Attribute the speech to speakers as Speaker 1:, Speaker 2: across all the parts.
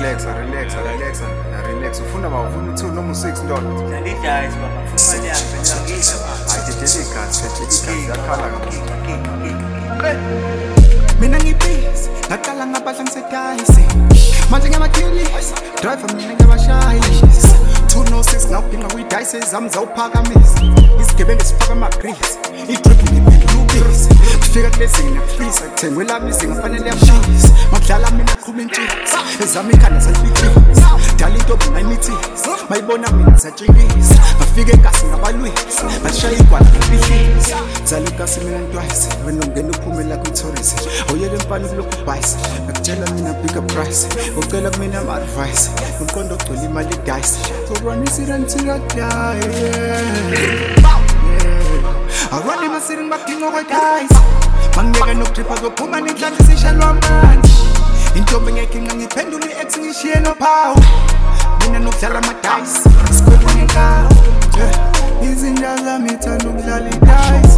Speaker 1: relax. Ufuna ufuna 2 noma 6 ndoda.
Speaker 2: Ngiyayidayi baba, ngifuna imali yami phela ngidla baba.
Speaker 1: Hayi thethela igazi yakhala
Speaker 3: Mina ngibhizi, ngaqala ngabadla ngisedayisi. Manje ngiyamathili, driver mina ngiyabashayisa. 206 ngawubhinqa kuyidayisi zami zawuphakamisa. Isigebengu sifaka amagrease, idrip ngiphendula ubisi. Kufika kulezinga kufisa, kuthengwe lami izinga fanele yamshisa. Makudlala mina qhuma intshisa, ezami ikhanda salibhidlisa. Dala intombi ngayimithisa, mayibona mina zatshikisa. Ngafika egasi ngabalwisa, ngashaya igwala ngabihlisa. Zala igasi mina ntwayise, wena ungena uphumela kwithorisi. Awuyele empani kulokhu ubhayisi, ngakutshela mina bigger price. Ucela kumina ama-advice, umqondo ogcwele imali idayisi. Run is it until I die. I run in my city, my king over dice. Mangeka no trip, I go put my nigga to say shalom man. Into me king and you pendulum X and she no power. Mina no tell my dice. Squid when you go. He's in the meet and look like dice.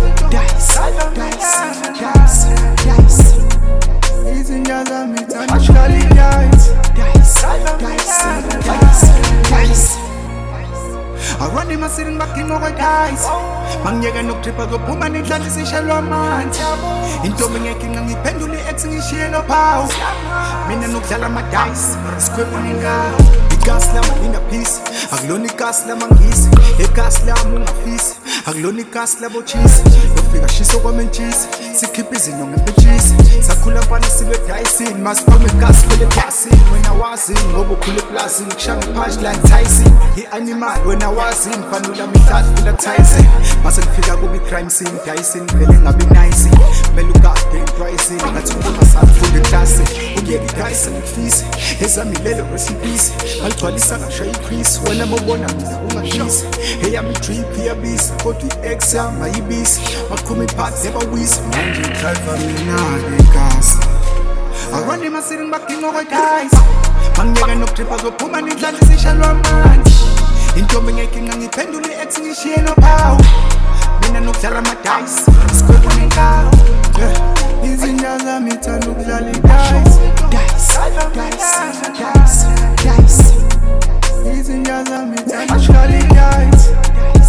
Speaker 3: Dice. He's in the meet and look like dice. I run in my city, back in over dice. Mangeka no trip, I go put my nigga to say shalom man. Into me king and you pendulum X and she no power. Mina no tell my dice. Squid when you go. Gas lama ina peace, agloni gas lama ngisi, gas lama ungafisi, agloni gas labo cheese, yofika shiso kwa menchisi, sikhipha izinto ngempetshisi, sakhula mfana sibe dicing, masiphume gas kule passing, wena wazi ngoba ukhule eplazini, kushanga punchline Tyson, i-animal wena wazi, mfanula mihlathi fila Tyson, mase ngifika kubi crime scene, dicing, vele ngabi nice, mele ugade pricing, ngathi ubona safunde classic, uyeke i-Dyson ngifisi, ezami lelo rest in peace. Algcwalisa ngasho ichris wena mobona mina ungashisi eyami drip iyabisa kodwa i-ex yami ayibisi maqhuma iphathi yabawisa manje driver mina ngegasi arun emasini ngibadinga okwedayisi mangiyeka nokudripha zophuma nenhlanhla isishalwa amanzi intombi ngekinga ngiphendula i-ex ngishiye nophawu mina nokudlala amadayisi sikhopha nenkawu izinja zami ithanda ukudlala idayisi izinja zami ithanda ukudlala idayisi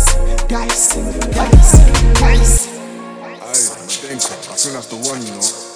Speaker 1: Aye, I think so. As soon as the one, you know.